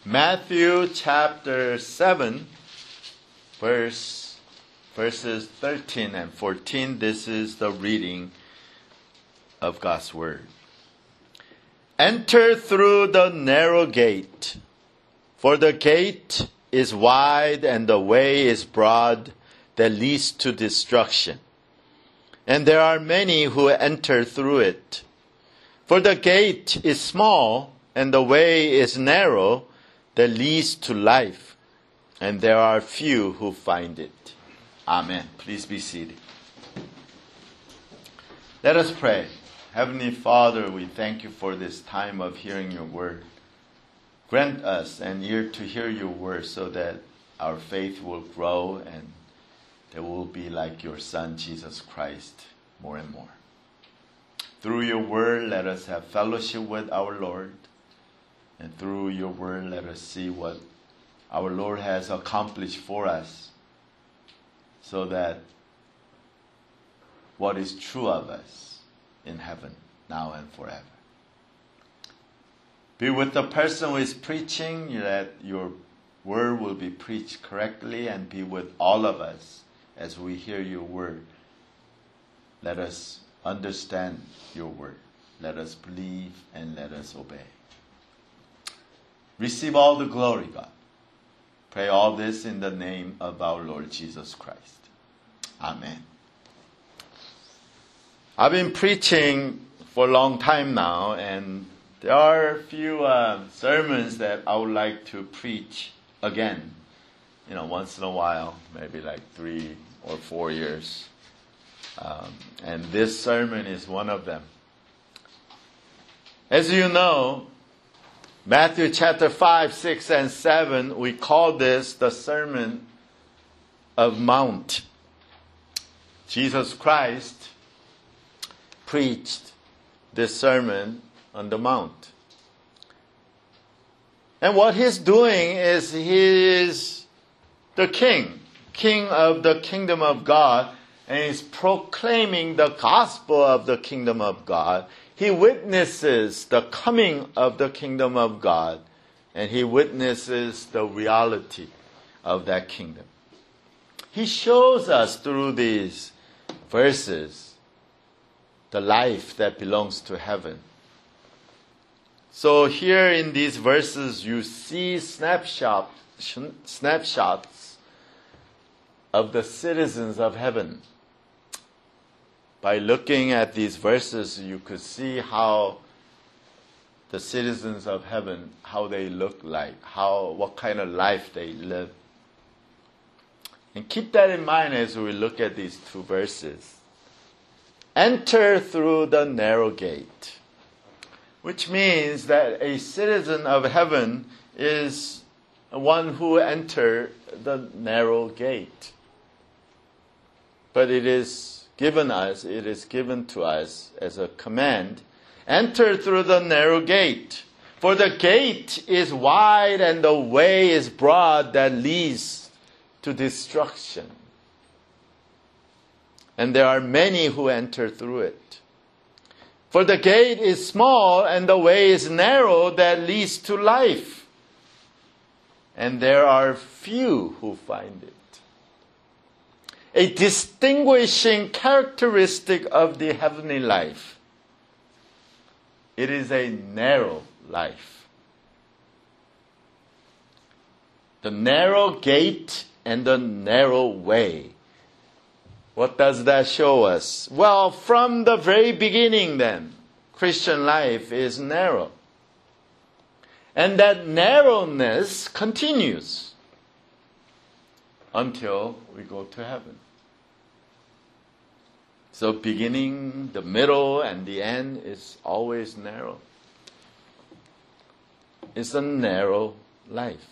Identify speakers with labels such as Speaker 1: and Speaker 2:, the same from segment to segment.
Speaker 1: Matthew chapter 7, verses 13 and 14. This is the reading of God's Word. Enter through the narrow gate, for the gate is wide and the way is broad that leads to destruction. And there are many who enter through it. For the gate is small and the way is narrow that leads to life, and there are few who find it. Amen. Please be seated. Let us pray. Heavenly Father, we thank you for this time of hearing your word. Grant us an ear to hear your word so that our faith will grow and that we'll be like your Son, Jesus Christ, more and more. Through your word, let us have fellowship with our Lord. And through your word, let us see what our Lord has accomplished for us, so that what is true of us in heaven, now and forever. Be with the person who is preaching, that your word will be preached correctly, and be with all of us as we hear your word. Let us understand your word. Let us believe and let us obey. Receive all the glory, God. Pray all this in the name of our Lord Jesus Christ. Amen. I've been preaching for a long time now, and there are a few sermons that I would like to preach again. Once in a while, maybe like 3 or 4 years. And this sermon is one of them. As you know, Matthew chapter 5, 6, and 7, we call this the Sermon of Mount. Jesus Christ preached this sermon on the Mount. And what he's doing is he is the king of the kingdom of God, and he's proclaiming the gospel of the kingdom of God. He witnesses the coming of the kingdom of God, and he witnesses the reality of that kingdom. He shows us through these verses the life that belongs to heaven. So here in these verses you see snapshots of the citizens of heaven. By looking at these verses, you could see how the citizens of heaven, how they look like, what kind of life they live. And keep that in mind as we look at these two verses. Enter through the narrow gate, which means that a citizen of heaven is one who enters the narrow gate. But it is given to us as a command. Enter through the narrow gate. For the gate is wide and the way is broad that leads to destruction. And there are many who enter through it. For the gate is small and the way is narrow that leads to life. And there are few who find it. A distinguishing characteristic of the heavenly life. It is a narrow life. The narrow gate and the narrow way. What does that show us? Well, from the very beginning then, Christian life is narrow. And that narrowness continues until we go to heaven. So beginning, the middle, and the end is always narrow. It's a narrow life.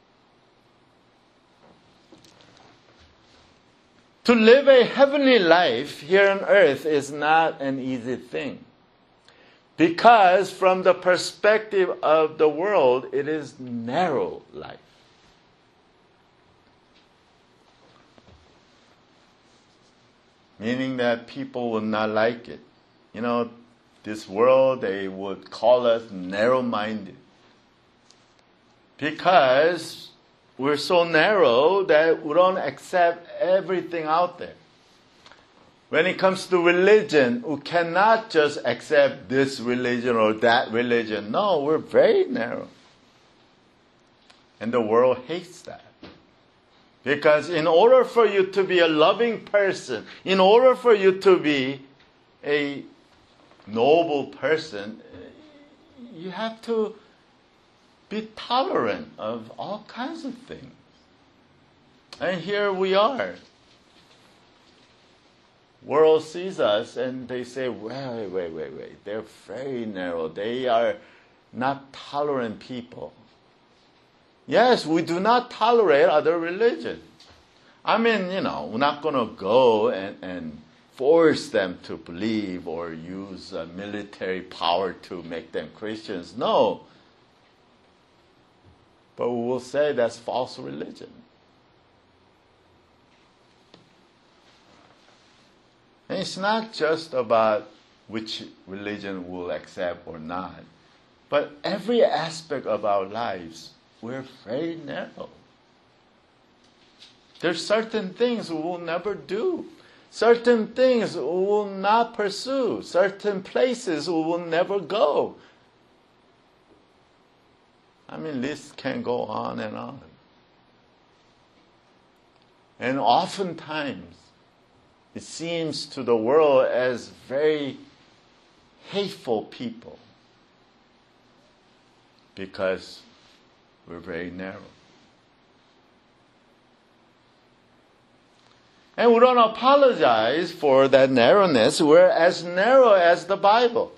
Speaker 1: To live a heavenly life here on earth is not an easy thing. Because from the perspective of the world, it is narrow life. Meaning that people will not like it. This world, they would call us narrow-minded. Because we're so narrow that we don't accept everything out there. When it comes to religion, we cannot just accept this religion or that religion. No, we're very narrow. And the world hates that. Because in order for you to be a loving person, in order for you to be a noble person, you have to be tolerant of all kinds of things. And here we are. World sees us and they say, wait. They're very narrow. They are not tolerant people. Yes, we do not tolerate other religions. I mean, we're not going to go and force them to believe or use military power to make them Christians. No. But we will say that's false religion. And it's not just about which religion we'll accept or not, but every aspect of our lives, we're very narrow. There's certain things we will never do. Certain things we will not pursue. Certain places we will never go. I mean, this can go on and on. And oftentimes, it seems to the world as very hateful people because we're very narrow. And we don't apologize for that narrowness. We're as narrow as the Bible.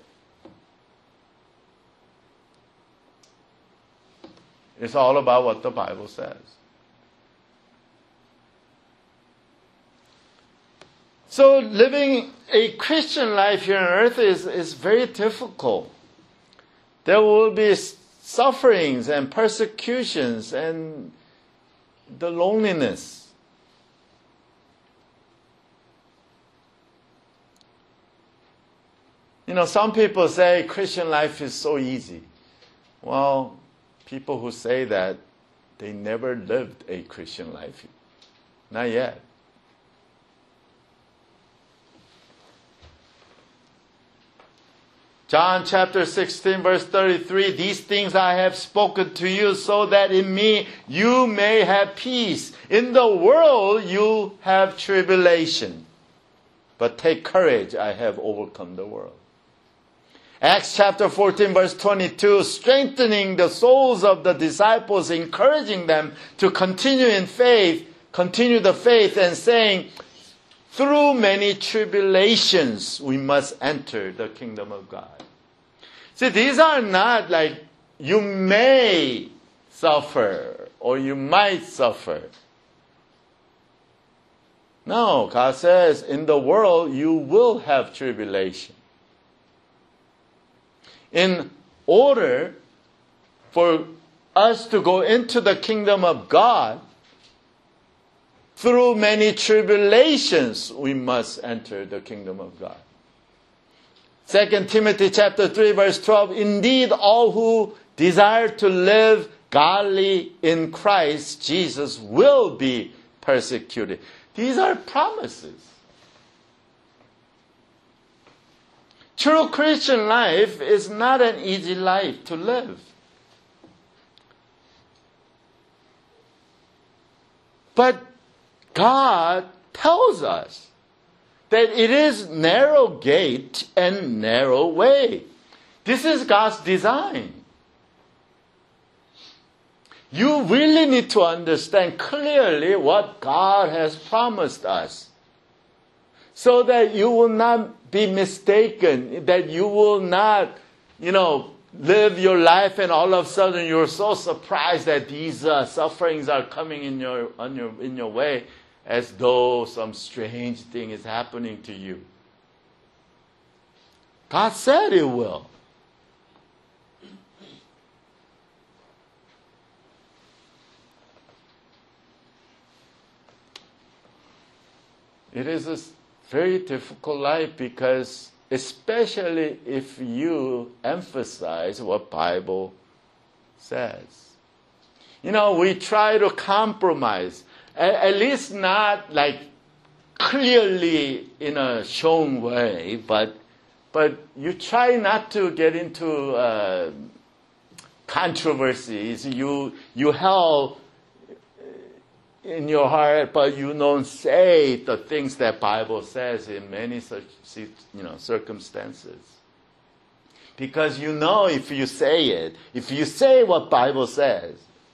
Speaker 1: It's all about what the Bible says. So living a Christian life here on earth is very difficult. There will be sufferings and persecutions and the loneliness. Some people say Christian life is so easy. Well, people who say that, they never lived a Christian life. Not yet. John chapter 16 verse 33, these things I have spoken to you so that in me you may have peace. In the world you have tribulation. But take courage, I have overcome the world. Acts chapter 14 verse 22, strengthening the souls of the disciples, encouraging them to continue in faith, continue the faith, and saying, through many tribulations we must enter the kingdom of God. See, these are not like you may suffer or you might suffer. No, God says in the world you will have tribulation. In order for us to go into the kingdom of God, through many tribulations, we must enter the kingdom of God. 2 Timothy chapter 3 verse 12, indeed all who desire to live godly in Christ Jesus will be persecuted. These are promises. True Christian life is not an easy life to live. But God tells us that it is narrow gate and narrow way. This is God's design. You really need to understand clearly what God has promised us, so that you will not be mistaken, that you will not, live your life and all of a sudden you're so surprised that these sufferings are coming in your way, as though some strange thing is happening to you. God said it will. It is a very difficult life because especially if you emphasize what Bible says. we try to compromise. At least not like clearly in a shown way, but you try not to get into controversies. You held in your heart, but you don't say the things that Bible says in many such circumstances. Because if you say it, if you say what Bible says,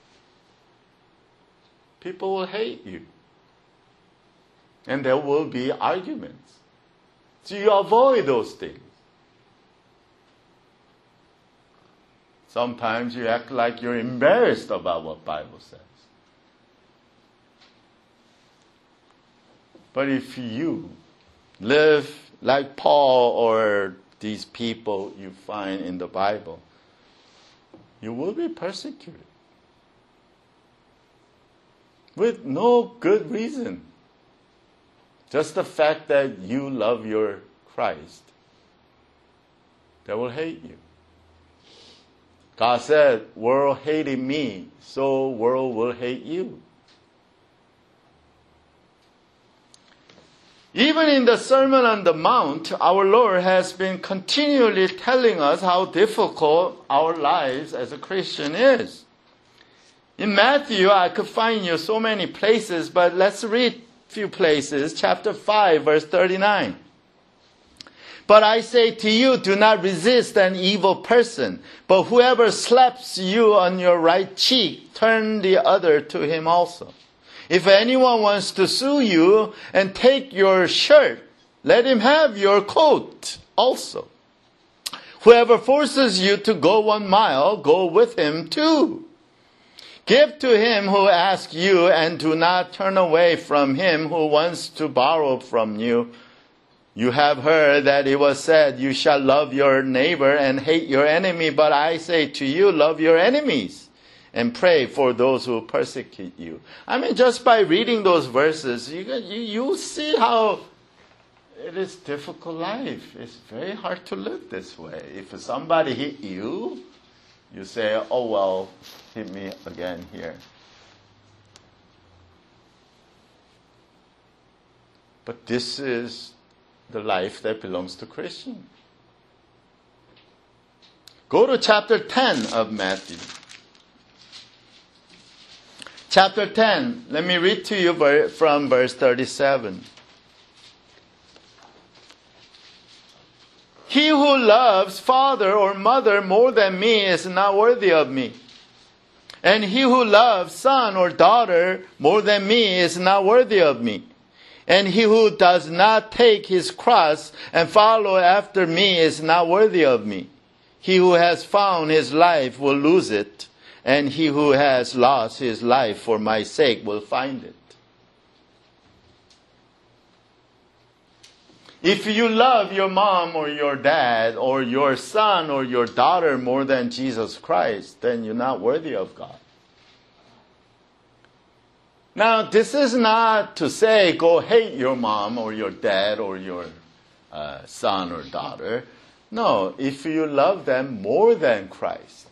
Speaker 1: people will hate you. And there will be arguments. So you avoid those things. Sometimes you act like you're embarrassed about what Bible says. But if you live like Paul or these people you find in the Bible, you will be persecuted. With no good reason. Just the fact that you love your Christ, they will hate you. God said, world hated me, so world will hate you. Even in the Sermon on the Mount, our Lord has been continually telling us how difficult our lives as a Christian is. In Matthew, I could find you so many places, but let's read a few places. Chapter 5, verse 39. But I say to you, do not resist an evil person, but whoever slaps you on your right cheek, turn the other to him also. If anyone wants to sue you and take your shirt, let him have your coat also. Whoever forces you to go 1 mile, go with him 2. Give to him who asks you, and do not turn away from him who wants to borrow from you. You have heard that it was said, you shall love your neighbor and hate your enemy. But I say to you, love your enemies and pray for those who persecute you. I mean, just by reading those verses, you see how it is difficult life. It's very hard to live this way. If somebody hit you, you say, oh, well, hit me again here. But this is the life that belongs to Christians. Go to chapter 10 of Matthew. Chapter 10, let me read to you from verse 37. He who loves father or mother more than me is not worthy of me. And he who loves son or daughter more than me is not worthy of me. And he who does not take his cross and follow after me is not worthy of me. He who has found his life will lose it, and he who has lost his life for my sake will find it. If you love your mom or your dad or your son or your daughter more than Jesus Christ, then you're not worthy of God. Now, this is not to say go hate your mom or your dad or your son or daughter. No, if you love them more than Christ.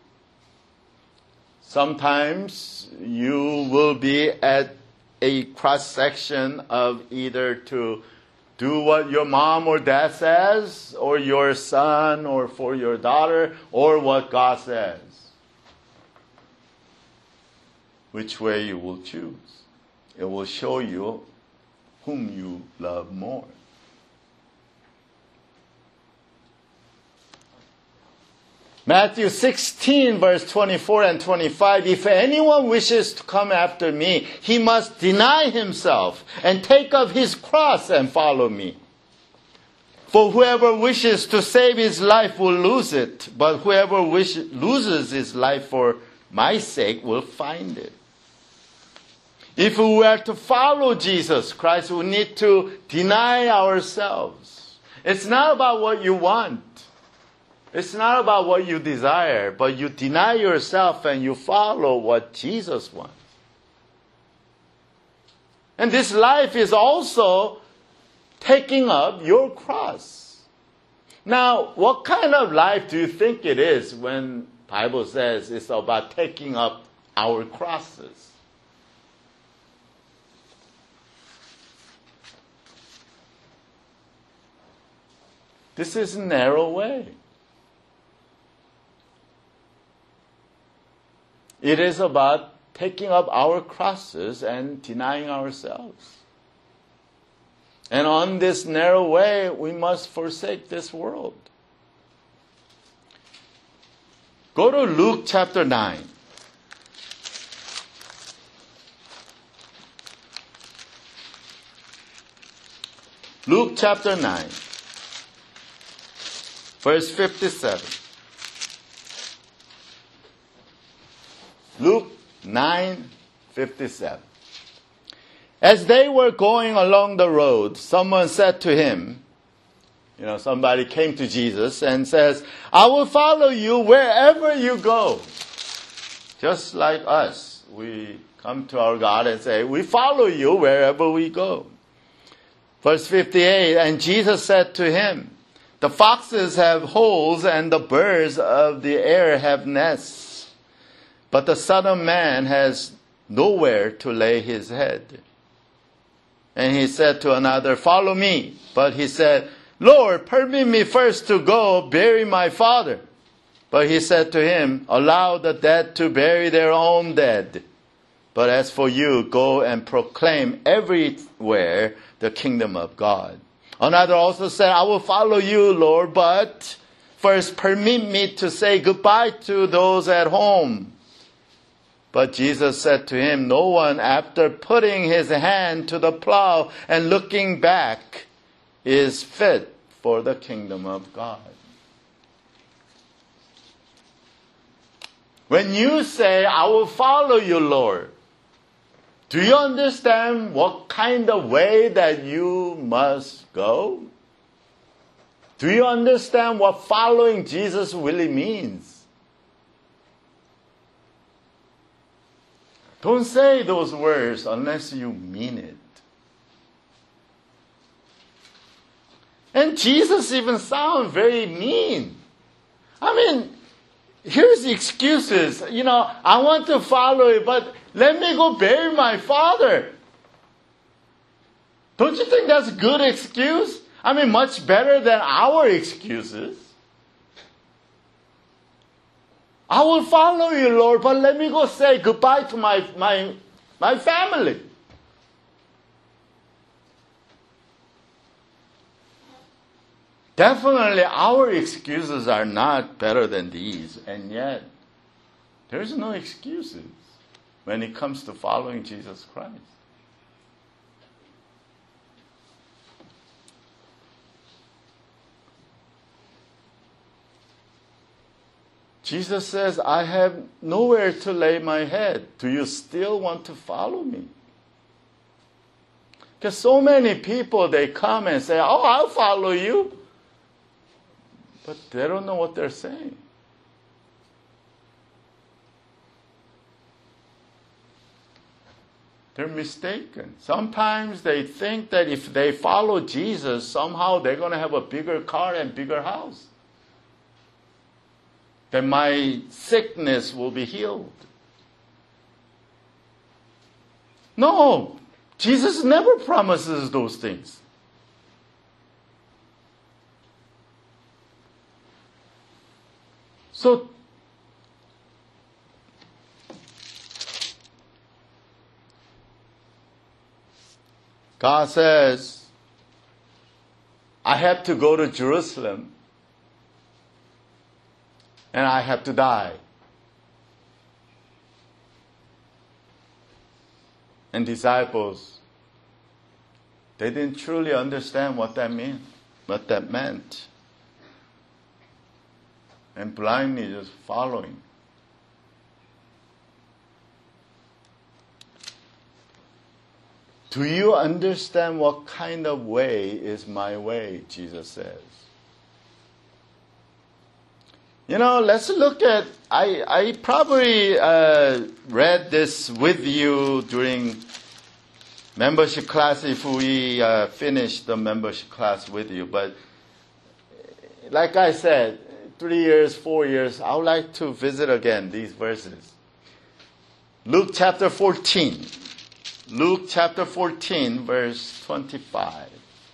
Speaker 1: Sometimes you will be at a cross-section of either to do what your mom or dad says, or your son, or for your daughter, or what God says. Which way you will choose. It will show you whom you love more. Matthew 16, verse 24 and 25. If anyone wishes to come after me, he must deny himself and take up his cross and follow me. For whoever wishes to save his life will lose it, but whoever loses his life for my sake will find it. If we were to follow Jesus Christ, we need to deny ourselves. It's not about what you want. It's not about what you desire, but you deny yourself and you follow what Jesus wants. And this life is also taking up your cross. Now, what kind of life do you think it is when the Bible says it's about taking up our crosses. This is a narrow way. It is about taking up our crosses and denying ourselves. And on this narrow way, we must forsake this world. Go to Luke chapter 9. Luke chapter 9, verse 57. Luke 9:57. As they were going along the road, someone said to him, somebody came to Jesus and says, I will follow you wherever you go. Just like us, we come to our God and say, we follow you wherever we go. Verse 58, and Jesus said to him, the foxes have holes and the birds of the air have nests, but the Son of Man has nowhere to lay his head. And he said to another, follow me. But he said, Lord, permit me first to go bury my father. But he said to him, allow the dead to bury their own dead. But as for you, go and proclaim everywhere the kingdom of God. Another also said, I will follow you, Lord, but first permit me to say goodbye to those at home. But Jesus said to him, no one, after putting his hand to the plow and looking back, is fit for the kingdom of God. When you say, I will follow you, Lord, do you understand what kind of way that you must go? Do you understand what following Jesus really means? Don't say those words unless you mean it. And Jesus even sounds very mean. Here's the excuses. I want to follow you, but let me go bury my father. Don't you think that's a good excuse? Much better than our excuses. I will follow you, Lord, but let me go say goodbye to my family. Definitely our excuses are not better than these, and yet there's no excuses when it comes to following Jesus Christ. Jesus says, I have nowhere to lay my head. Do you still want to follow me? Because so many people, they come and say, oh, I'll follow you. But they don't know what they're saying. They're mistaken. Sometimes they think that if they follow Jesus, somehow they're going to have a bigger car and bigger house. That my sickness will be healed. No, Jesus never promises those things. So, God says, I have to go to Jerusalem. And I have to die. And disciples, they didn't truly understand what that meant. And blindly just following. Do you understand what kind of way is my way? Jesus says. Let's look at, I probably read this with you during membership class if we finish the membership class with you. But like I said, 3 years, 4 years, I would like to visit again these verses. Luke chapter 14. Luke chapter 14, verse 25.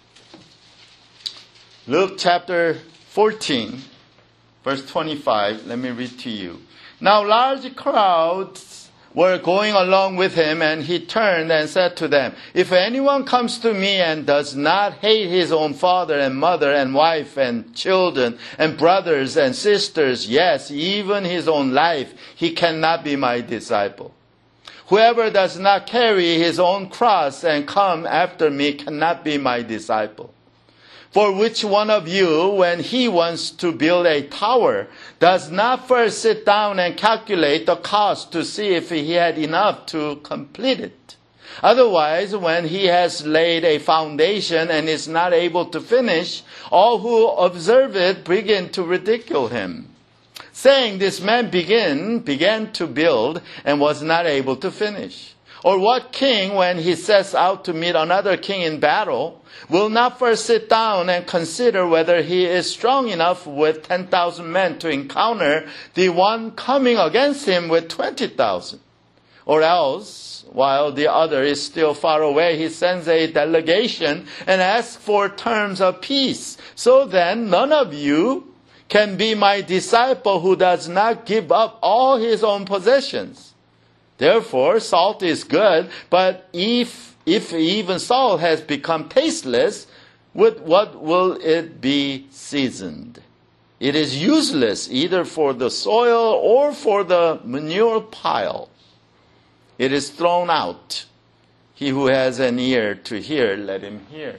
Speaker 1: Luke chapter 14, verse 25. Let me read to you. Now large crowds were going along with him, and he turned and said to them, if anyone comes to me and does not hate his own father and mother and wife and children and brothers and sisters, yes, even his own life, he cannot be my disciple. Whoever does not carry his own cross and come after me cannot be my disciple. For which one of you, when he wants to build a tower, does not first sit down and calculate the cost to see if he had enough to complete it? Otherwise, when he has laid a foundation and is not able to finish, all who observe it begin to ridicule him, saying, this man began to build and was not able to finish. Or what king, when he sets out to meet another king in battle, will not first sit down and consider whether he is strong enough with 10,000 men to encounter the one coming against him with 20,000? Or else, while the other is still far away, he sends a delegation and asks for terms of peace. So then, none of you can be my disciple who does not give up all his own possessions. Therefore, salt is good, but if even salt has become tasteless, with what will it be seasoned? It is useless either for the soil or for the manure pile. It is thrown out. He who has an ear to hear, let him hear.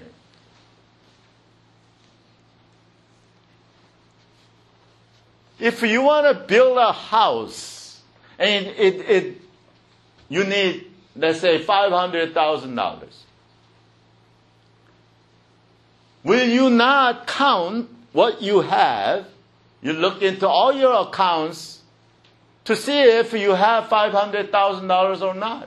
Speaker 1: If you want to build a house, and you need, let's say, $500,000. Will you not count what you have? You look into all your accounts to see if you have $500,000 or not.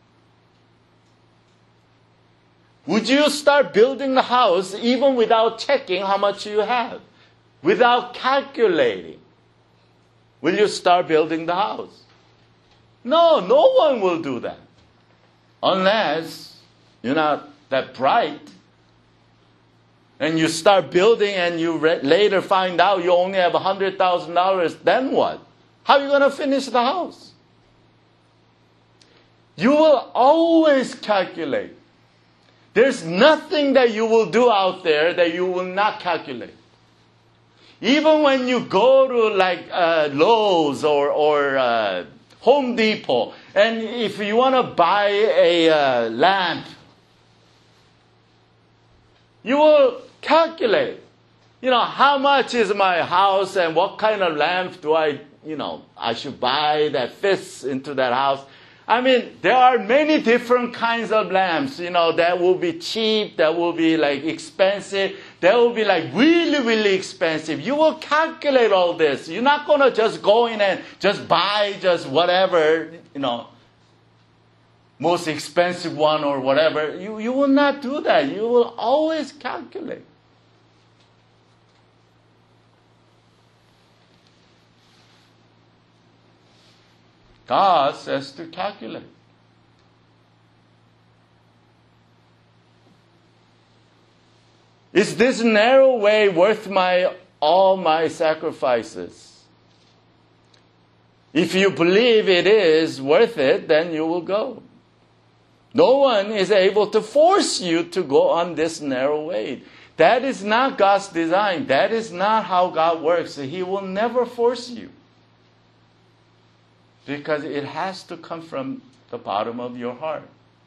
Speaker 1: Would you start building the house even without checking how much you have? Without calculating? Will you start building the house? No, no one will do that. Unless you're not that bright. And you start building and you later find out you only have $100,000, then what? How are you going to finish the house? You will always calculate. There's nothing that you will do out there that you will not calculate. Even when you go to like Lowe's or Home Depot, and if you want to buy a lamp, you will calculate, how much is my house and what kind of lamp do I should buy that fits into that house. I mean, there are many different kinds of lamps, that will be cheap, that will be like expensive, that will be like really, really expensive. You will calculate all this. You're not going to just go in and just buy just whatever, most expensive one or whatever. You will not do that. You will always calculate. God says to calculate. Is this narrow way worth all my sacrifices? If you believe it is worth it, then you will go. No one is able to force you to go on this narrow way. That is not God's design. That is not how God works. He will never force you. Because it has to come from the bottom of your heart.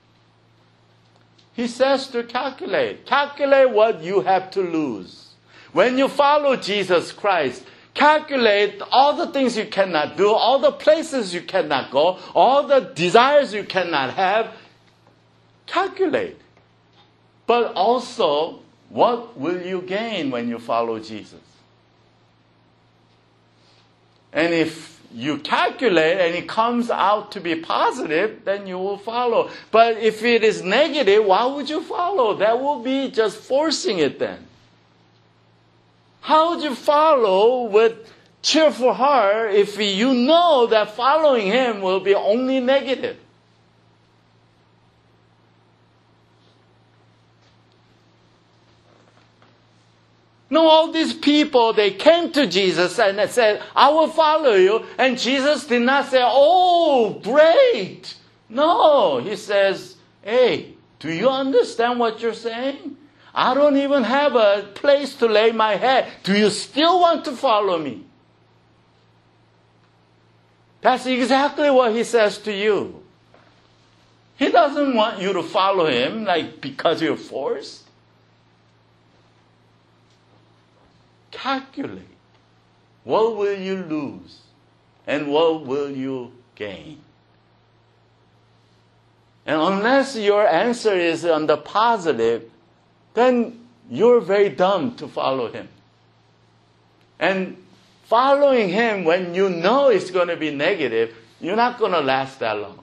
Speaker 1: He says to calculate. Calculate what you have to lose. When you follow Jesus Christ, calculate all the things you cannot do, all the places you cannot go, all the desires you cannot have. Calculate. But also, what will you gain when you follow Jesus? And if you calculate and it comes out to be positive, then you will follow. But if it is negative, why would you follow? That will be just forcing it then. How would you follow with cheerful heart if you know that following Him will be only negative. No, all these people, they came to Jesus and they said, I will follow you. And Jesus did not say, oh, great. No, He says, hey, do you understand what you're saying? I don't even have a place to lay my head. Do you still want to follow me? That's exactly what He says to you. He doesn't want you to follow Him like because you're forced. Calculate. What will you lose? And what will you gain? And unless your answer is on the positive, then you're very dumb to follow Him. And following Him when you know it's going to be negative, you're not going to last that long.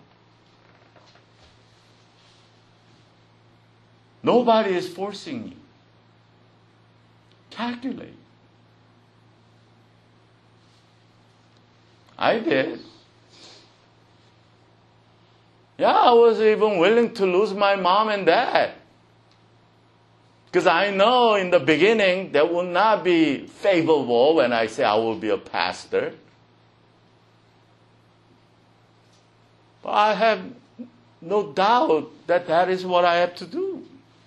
Speaker 1: Nobody is forcing you. Calculate. I did. Yeah, I was even willing to lose my mom and dad. Because I know in the beginning that will not be favorable when I say I will be a pastor. But I have no doubt that that is what I have to do.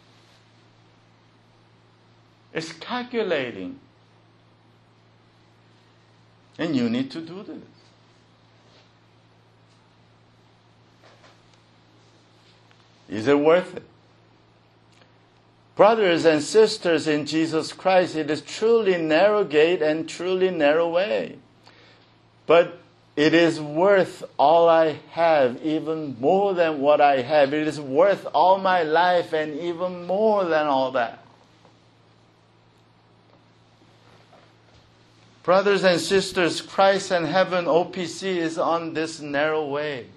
Speaker 1: It's calculating. And you need to do this. Is it worth it? Brothers and sisters in Jesus Christ, it is truly narrow gate and truly narrow way. But it is worth all I have, even more than what I have. It is worth all my life and even more than all that. Brothers and sisters, Christ and Heaven OPC is on this narrow way.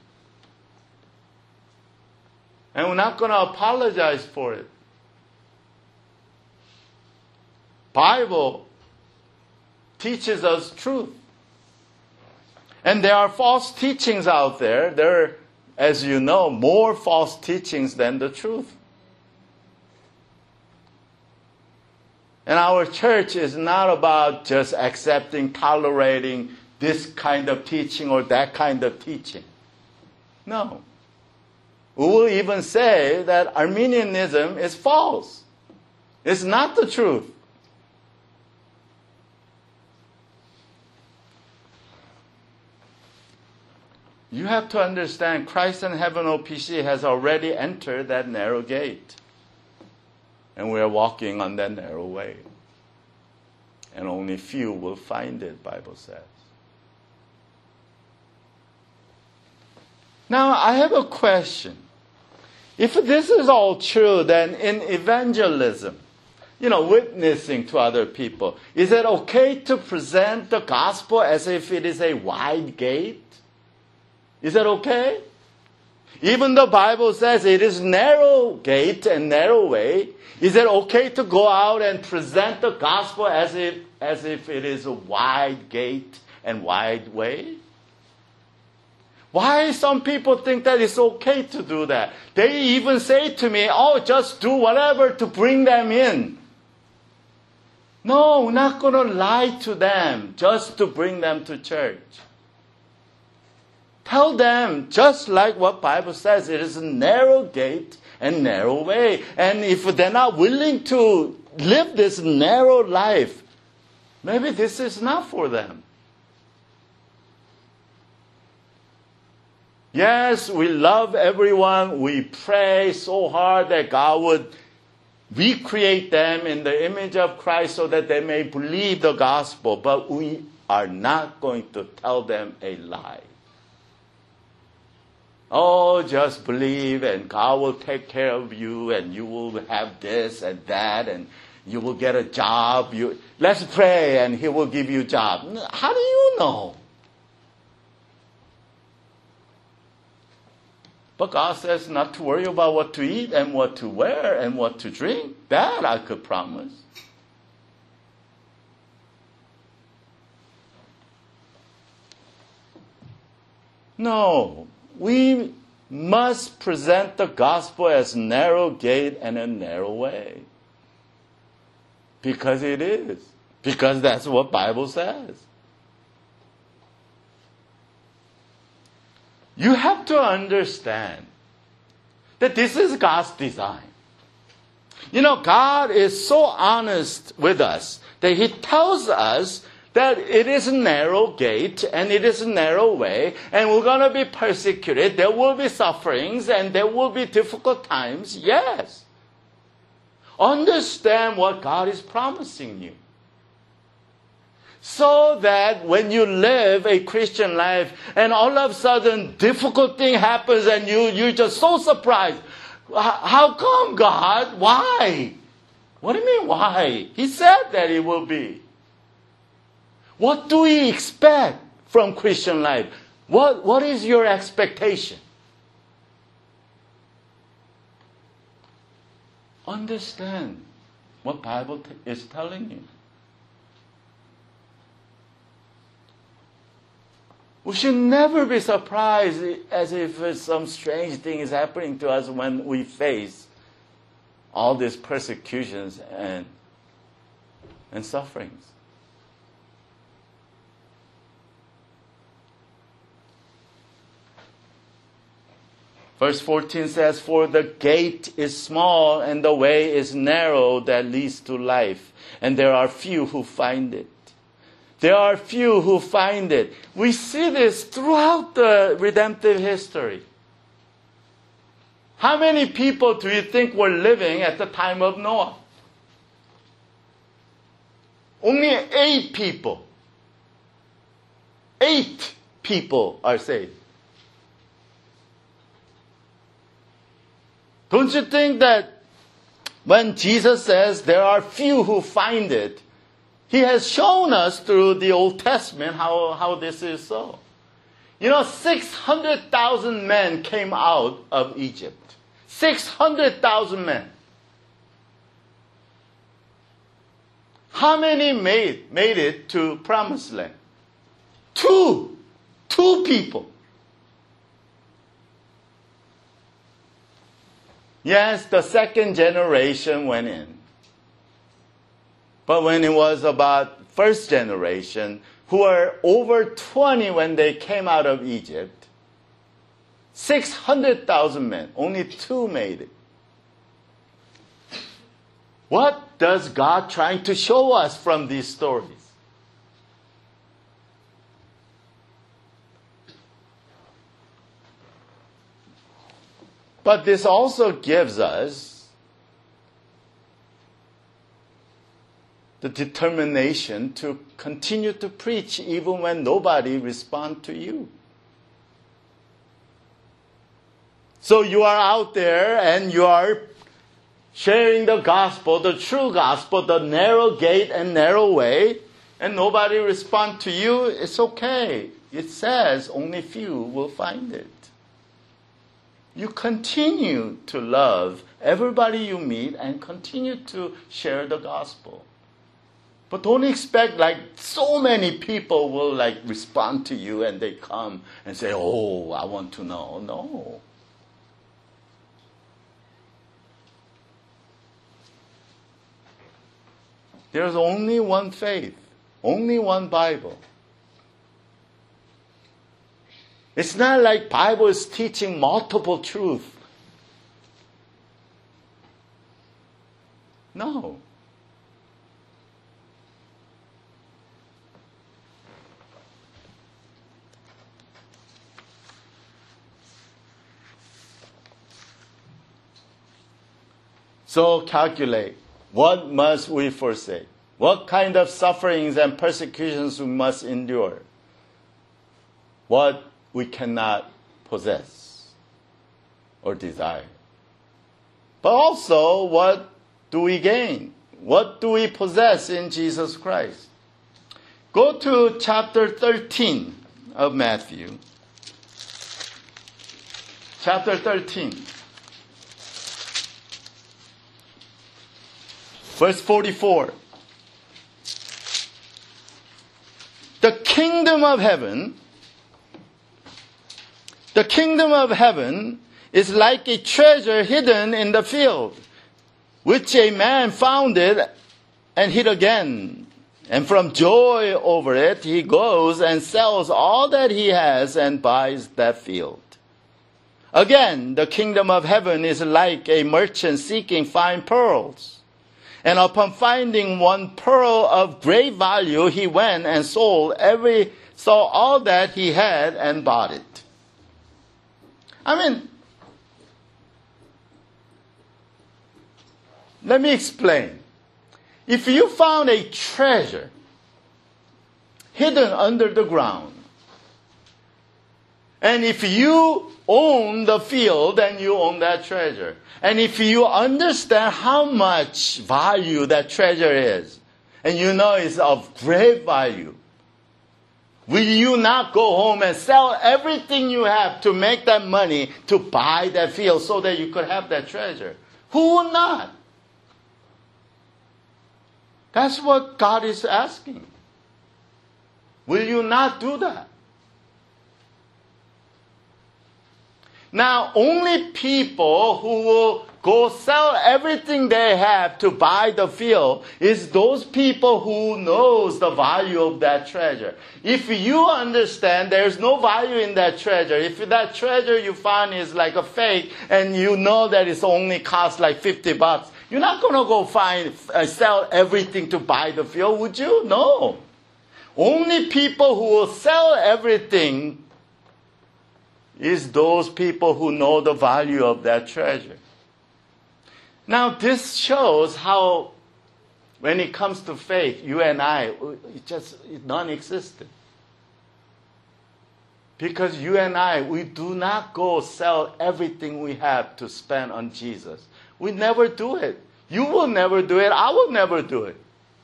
Speaker 1: And we're not going to apologize for it. Bible teaches us truth. And there are false teachings out there. There are, as you know, more false teachings than the truth. And our church is not about just accepting, tolerating this kind of teaching or that kind of teaching. No. We will even say that Arminianism is false. It's not the truth. You have to understand Christ and Heaven OPC has already entered that narrow gate. And we are walking on that narrow way. And only few will find it, Bible says. Now, I have a question. If this is all true, then in evangelism, witnessing to other people, is it okay to present the gospel as if it is a wide gate? Is that okay? Even the Bible says it is narrow gate and narrow way. Is it okay to go out and present the gospel as if it is a wide gate and wide way? Why some people think that it's okay to do that? They even say to me, just do whatever to bring them in. No, we're not going to lie to them just to bring them to church. Tell them, just like what Bible says, it is a narrow gate and narrow way. And if they're not willing to live this narrow life, maybe this is not for them. Yes, we love everyone. We pray so hard that God would recreate them in the image of Christ so that they may believe the gospel. But we are not going to tell them a lie. Just believe and God will take care of you and you will have this and that and you will get a job. Let's pray and He will give you a job. How do you know? But God says not to worry about what to eat and what to wear and what to drink. That I could promise. No. We must present the gospel as narrow gate and a narrow way. Because it is. Because that's what Bible says. You have to understand that this is God's design. You know, God is so honest with us that He tells us that it is a narrow gate and it is a narrow way, and we're going to be persecuted. There will be sufferings and there will be difficult times. Yes. Understand what God is promising you. So that when you live a Christian life and all of a sudden difficult thing happens and you're just so surprised. How come, God? Why? What do you mean, why? He said that it will be. What do we expect from Christian life? What is your expectation? Understand what Bible is telling you. We should never be surprised as if some strange thing is happening to us when we face all these persecutions and sufferings. Verse 14 says, "For the gate is small and the way is narrow that leads to life, and there are few who find it." There are few who find it. We see this throughout the redemptive history. How many people do you think were living at the time of Noah? Only 8 people. 8 people are saved. Don't you think that when Jesus says there are few who find it, He has shown us through the Old Testament how this is so. You know, 600,000 men came out of Egypt. 600,000 men. How many made it to Promised Land? 2. 2 people. Yes, the second generation went in. But when it was about first generation, who were over 20 when they came out of Egypt, 600,000 men, only 2 made it. What does God trying to show us from these stories? But this also gives us the determination to continue to preach even when nobody responds to you. So you are out there and you are sharing the gospel, the true gospel, the narrow gate and narrow way, and nobody responds to you. It's okay. It says only few will find it. You continue to love everybody you meet and continue to share the gospel. But don't expect like so many people will like respond to you and they come and say, "Oh, I want to know." No. There's only one faith, only one Bible. It's not like Bible is teaching multiple truth. No. So calculate, what must we forsake? What kind of sufferings and persecutions we must endure? What we cannot possess or desire. But also, what do we gain? What do we possess in Jesus Christ? Go to chapter 13 of Matthew. Chapter 13. Verse 44. The kingdom of heaven The kingdom of heaven is like a treasure hidden in the field, which a man founded and hid again. And from joy over it, he goes and sells all that he has and buys that field. Again, the kingdom of heaven is like a merchant seeking fine pearls. And upon finding one pearl of great value, he went and sold all that he had and bought it. Let me explain. If you found a treasure hidden under the ground, and if you own the field, then you own that treasure. And if you understand how much value that treasure is, and you know it's of great value, will you not go home and sell everything you have to make that money to buy that field so that you could have that treasure? Who would not? That's what God is asking. Will you not do that? Now, only people who will go sell everything they have to buy the field is those people who knows the value of that treasure. If you understand there's no value in that treasure, if that treasure you found is like a fake and you know that it's only cost like $50, you're not going to go sell everything to buy the field, would you? No. Only people who will sell everything is those people who know the value of that treasure. Now, this shows how, when it comes to faith, you and I, it's non-existent. Because you and I, we do not go sell everything we have to spend on Jesus. We never do it. You will never do it. I will never do it.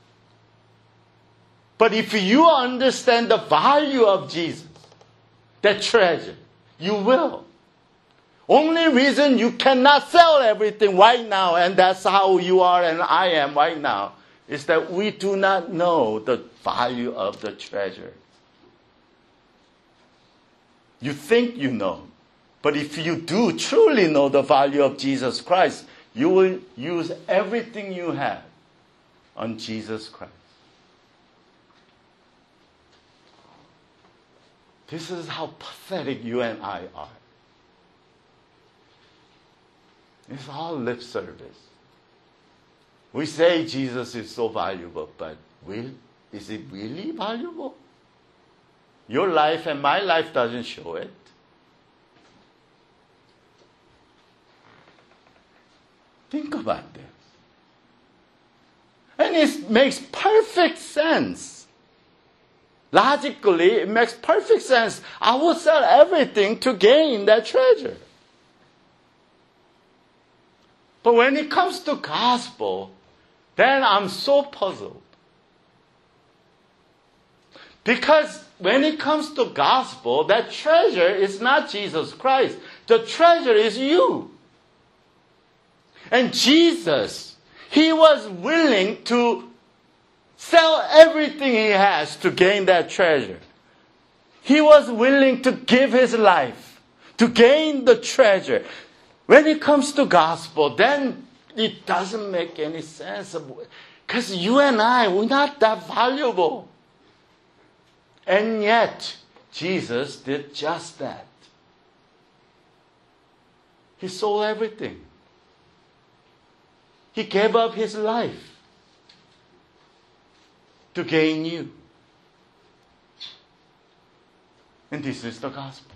Speaker 1: But if you understand the value of Jesus, that treasure, you will. Only reason you cannot sell everything right now, and that's how you are and I am right now, is that we do not know the value of the treasure. You think you know. But if you do truly know the value of Jesus Christ, you will use everything you have on Jesus Christ. This is how pathetic you and I are. It's all lip service. We say Jesus is so valuable, but is it really valuable? Your life and my life doesn't show it. Think about this. And it makes perfect sense. Logically, it makes perfect sense. I will sell everything to gain that treasure. But when it comes to gospel, then I'm so puzzled. Because when it comes to gospel, that treasure is not Jesus Christ. The treasure is you. And Jesus, he was willing to sell everything he has to gain that treasure. He was willing to give his life to gain the treasure. When it comes to gospel, then it doesn't make any sense. Because you and I, we're not that valuable. And yet, Jesus did just that. He sold everything. He gave up his life to gain you. And this is the gospel.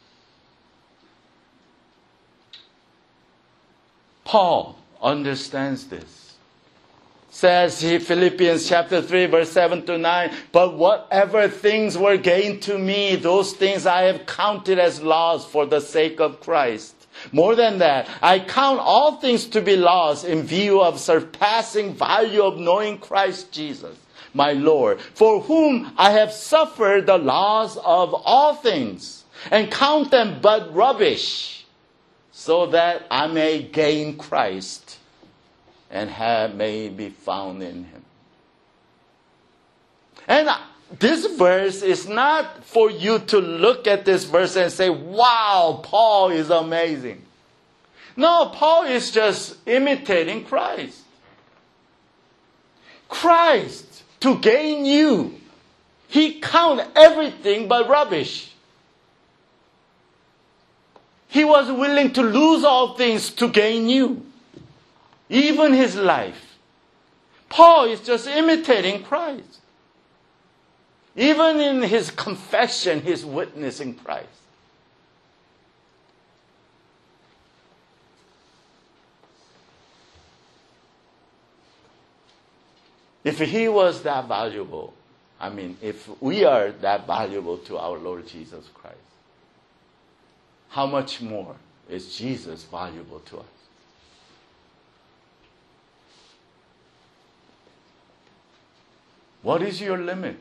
Speaker 1: Paul understands this. Says he, Philippians chapter 3, verse 7 to 9, but whatever things were gained to me, those things I have counted as loss for the sake of Christ. More than that, I count all things to be lost in view of surpassing value of knowing Christ Jesus, my Lord, for whom I have suffered the loss of all things, and count them but rubbish, so that I may gain Christ and may be found in him. And this verse is not for you to look at this verse and say, wow, Paul is amazing. No, Paul is just imitating Christ. Christ, to gain you, he count everything but rubbish. He was willing to lose all things to gain you, even his life. Paul is just imitating Christ. Even in his confession, he's witnessing Christ. If he was that valuable, if we are that valuable to our Lord Jesus Christ, how much more is Jesus valuable to us? What is your limit?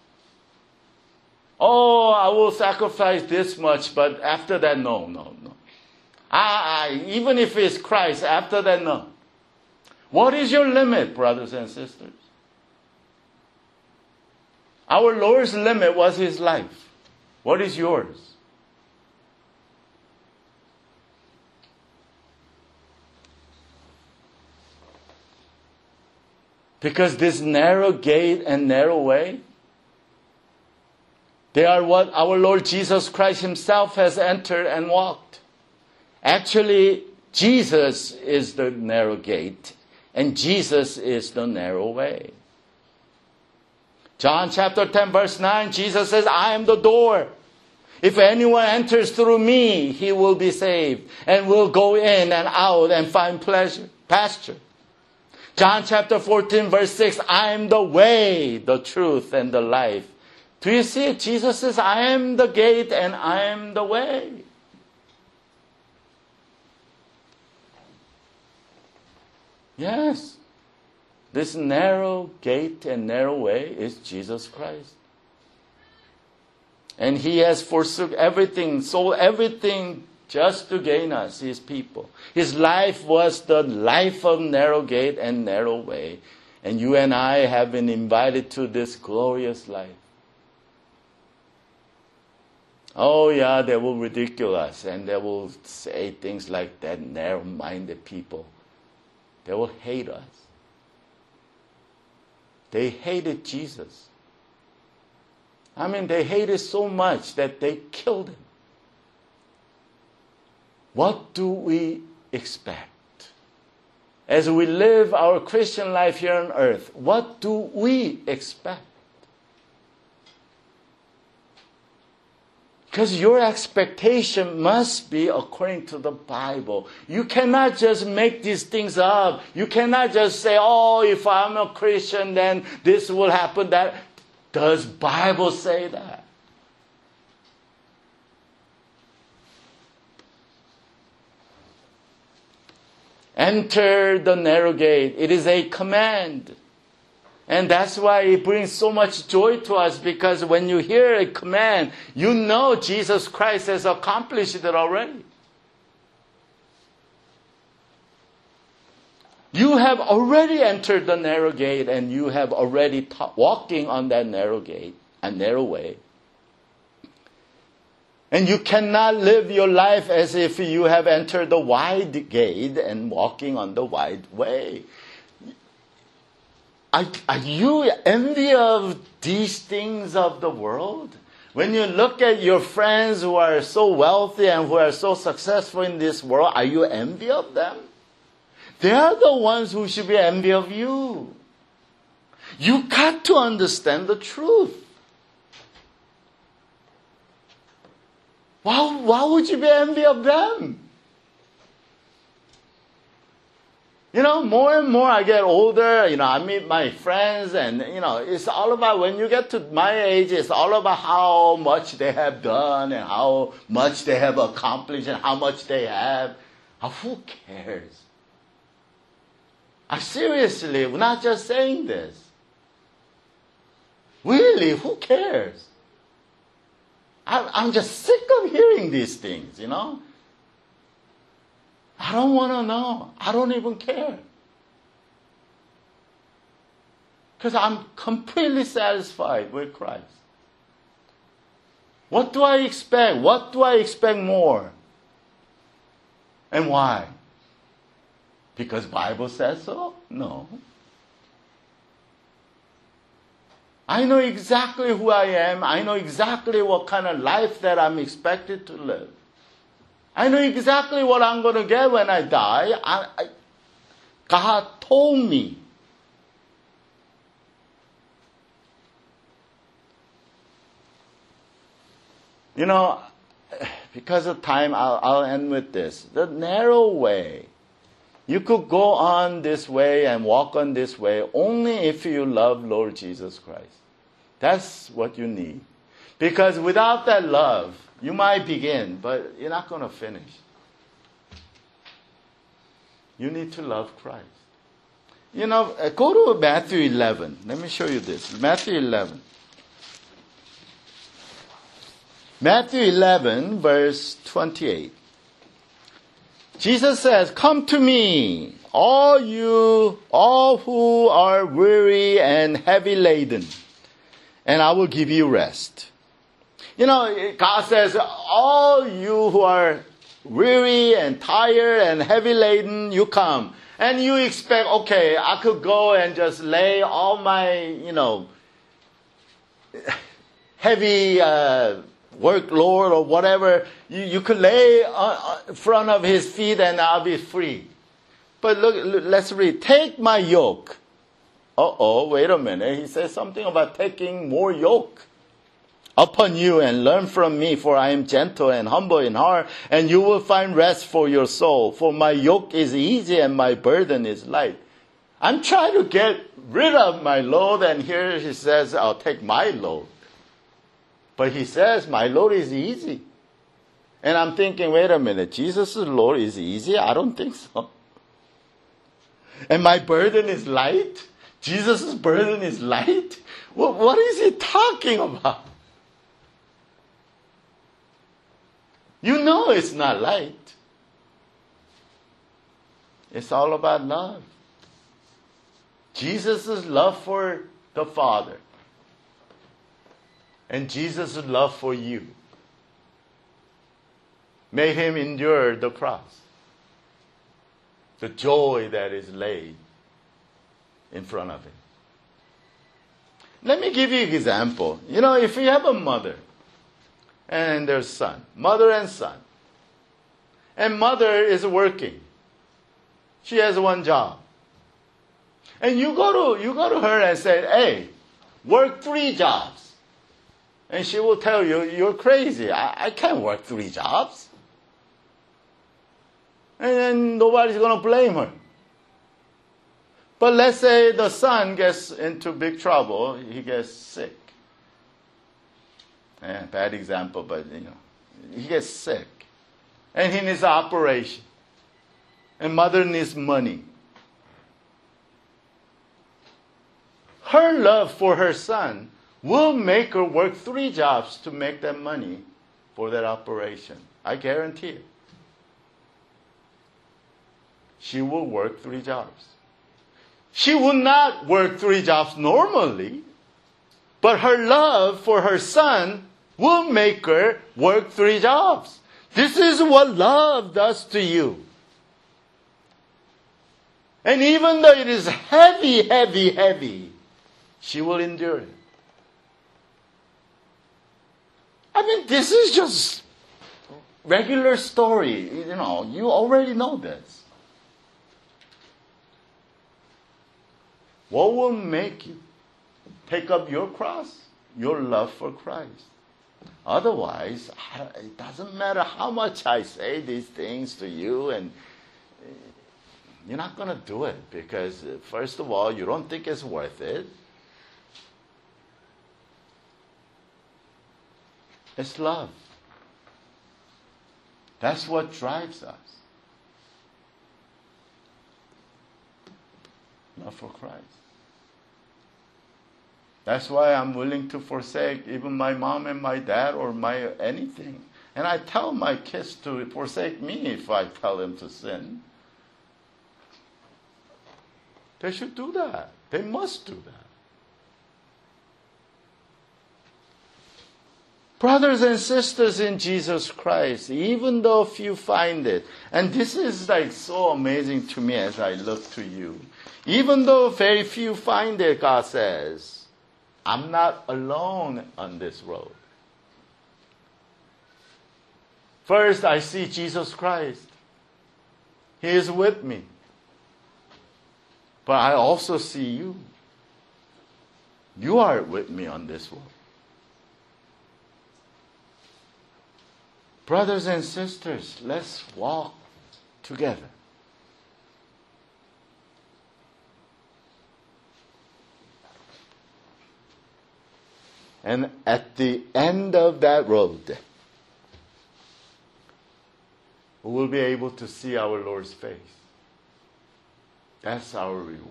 Speaker 1: Oh, I will sacrifice this much, but after that, no. Even if it's Christ, after that, no. What is your limit, brothers and sisters? Our Lord's limit was his life. What is yours? Because this narrow gate and narrow way, they are what our Lord Jesus Christ himself has entered and walked. Actually, Jesus is the narrow gate, and Jesus is the narrow way. John chapter 10 verse 9, Jesus says, I am the door. If anyone enters through me, he will be saved, and will go in and out and find pasture. John chapter 14 verse 6, I am the way, the truth, and the life. Do you see it? Jesus says, I am the gate and I am the way. Yes. This narrow gate and narrow way is Jesus Christ. And he has forsook everything, sold everything just to gain us, his people. His life was the life of narrow gate and narrow way. And you and I have been invited to this glorious life. Oh yeah, they will ridicule us and they will say things like that, narrow-minded people. They will hate us. They hated Jesus. They hated so much that they killed him. What do we expect? As we live our Christian life here on earth, what do we expect? Because your expectation must be according to the Bible. You cannot just make these things up. You cannot just say, oh, if I'm a Christian, then this will happen. That does Bible say that? Enter the narrow gate. It is a command. And that's why it brings so much joy to us, because when you hear a command, you know Jesus Christ has accomplished it already. You have already entered the narrow gate, and you have already walking on that narrow gate, a narrow way. And you cannot live your life as if you have entered the wide gate and walking on the wide way. Are you envy of these things of the world? When you look at your friends who are so wealthy and who are so successful in this world, are you envy of them? They are the ones who should be envy of you. You got to understand the truth. Why would you be envy of them? More and more I get older, I meet my friends and, it's all about, when you get to my age, it's all about how much they have done and how much they have accomplished and how much they have. Who cares? Seriously, we're not just saying this. Really, who cares? I'm just sick of hearing these things, I don't want to know. I don't even care. Because I'm completely satisfied with Christ. What do I expect? What do I expect more? And why? Because Bible says so? No. I know exactly who I am. I know exactly what kind of life that I'm expected to live. I know exactly what I'm going to get when I die. God told me. You know, because of time, I'll end with this. The narrow way. You could go on this way and walk on this way only if you love Lord Jesus Christ. That's what you need. Because without that love, you might begin, but you're not going to finish. You need to love Christ. You know, go to Matthew 11. Let me show you this. Matthew 11. Matthew 11, verse 28. Jesus says, "Come to me, all who are weary and heavy laden, and I will give you rest." You know, God says, all you who are weary and tired and heavy laden, you come. And you expect, okay, I could go and just lay all my, heavy workload or whatever. You could lay in front of his feet and I'll be free. But look, let's read. Take my yoke. Wait a minute. He says something about taking more yoke upon you and learn from me, for I am gentle and humble in heart, and you will find rest for your soul. For my yoke is easy and my burden is light. I'm trying to get rid of my load, and here he says, I'll take my load. But he says, my load is easy. And I'm thinking, wait a minute, Jesus' load is easy? I don't think so. And my burden is light? Jesus' burden is light? What is he talking about? You know it's not light. It's all about love. Jesus' love for the Father. And Jesus' love for you made him endure the cross. The joy that is laid in front of him. Let me give you an example. You know, if you have a mother and their son, mother and son, and mother is working. She has one job. And you go to her and say, hey, work 3 jobs. And she will tell you, you're crazy. I can't work 3 jobs. And then nobody's going to blame her. But let's say the son gets into big trouble. He gets sick. Bad example, but he gets sick. And he needs an operation. And mother needs money. Her love for her son will make her work 3 jobs to make that money for that operation. I guarantee it. She will work 3 jobs. She would not work 3 jobs normally, but her love for her son will make her work 3 jobs. This is what love does to you. And even though it is heavy, heavy, heavy, she will endure it. I mean, this is just regular story. You already know this. What will make you take up your cross? Your love for Christ. Otherwise, it doesn't matter how much I say these things to you, and you're not going to do it because, first of all, you don't think it's worth it. It's love. That's what drives us. Love for Christ. That's why I'm willing to forsake even my mom and my dad or my anything. And I tell my kids to forsake me if I tell them to sin. They should do that. They must do that. Brothers and sisters in Jesus Christ, even though few find it, and this is like so amazing to me as I look to you, even though very few find it, God says, I'm not alone on this road. First, I see Jesus Christ. He is with me. But I also see you. You are with me on this road. Brothers and sisters, let's walk together. And at the end of that road, we will be able to see our Lord's face. That's our reward.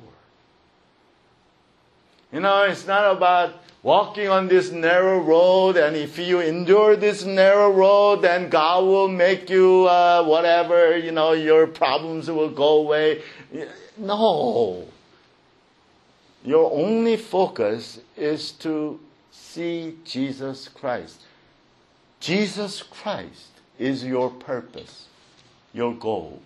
Speaker 1: You know, it's not about walking on this narrow road, and if you endure this narrow road, then God will make you whatever, your problems will go away. No. Your only focus is to see Jesus Christ. Jesus Christ is your purpose, your goal.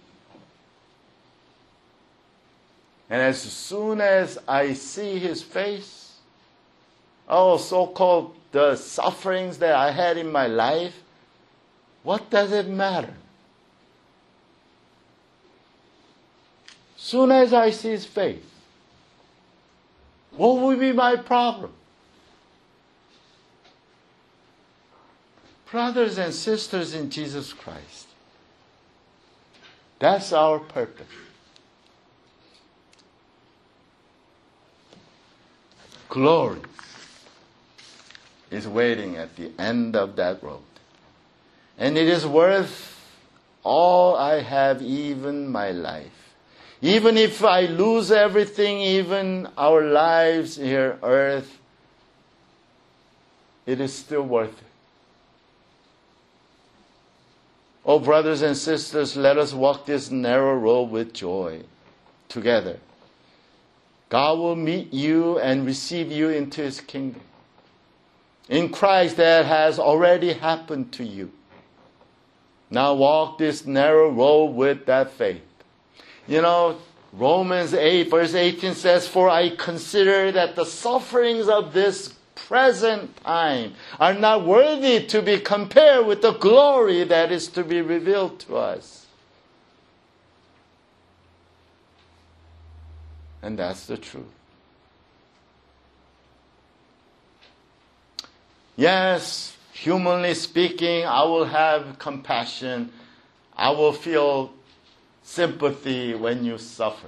Speaker 1: And as soon as I see His face, so-called the sufferings that I had in my life, what does it matter? Soon as I see His face, what will be my problem? Brothers and sisters in Jesus Christ, that's our purpose. Glory is waiting at the end of that road. And it is worth all I have, even my life. Even if I lose everything, even our lives here on earth, it is still worth it. Oh, brothers and sisters, let us walk this narrow road with joy together. God will meet you and receive you into His kingdom. In Christ, that has already happened to you. Now walk this narrow road with that faith. Romans 8 verse 18 says, "For I consider that the sufferings of this present time are not worthy to be compared with the glory that is to be revealed to us." And that's the truth. Yes, humanly speaking, I will have compassion. I will feel sympathy when you suffer.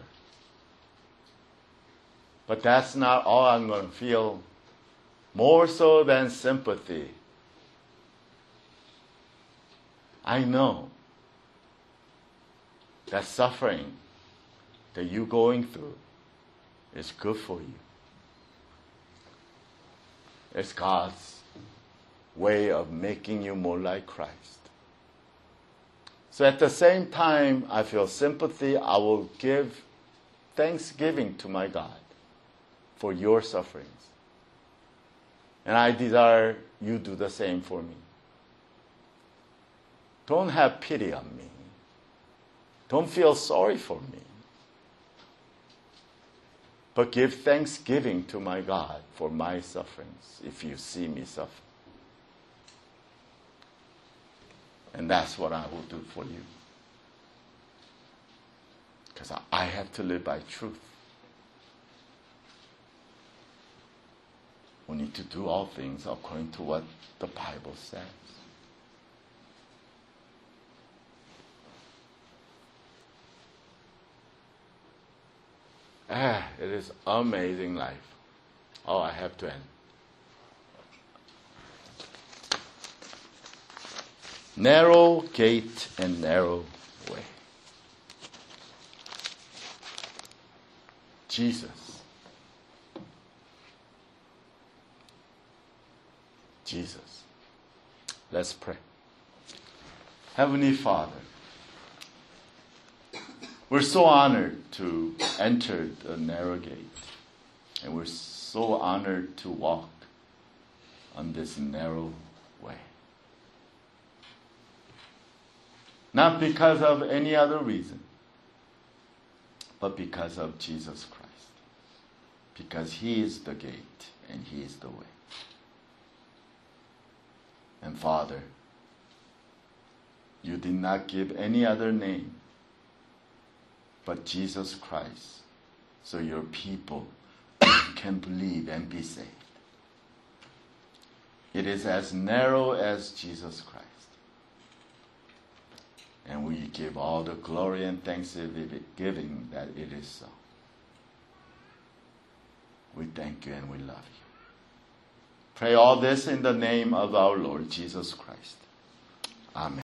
Speaker 1: But that's not all I'm going to feel. More so than sympathy, I know that suffering that you're going through is good for you. It's God's way of making you more like Christ. So at the same time I feel sympathy, I will give thanksgiving to my God for your sufferings. And I desire you do the same for me. Don't have pity on me. Don't feel sorry for me. But give thanksgiving to my God for my sufferings if you see me suffer. And that's what I will do for you. Because I have to live by truth. We need to do all things according to what the Bible says. It is amazing life. I have to end. Narrow gate and narrow way. Jesus. Jesus. Let's pray. Heavenly Father, we're so honored to enter the narrow gate. And we're so honored to walk on this narrow way. Not because of any other reason, but because of Jesus Christ. Because He is the gate and He is the way. And Father, You did not give any other name but Jesus Christ, so Your people can believe and be saved. It is as narrow as Jesus Christ. And we give all the glory and thanksgiving that it is so. We thank You and we love You. Pray all this in the name of our Lord Jesus Christ. Amen.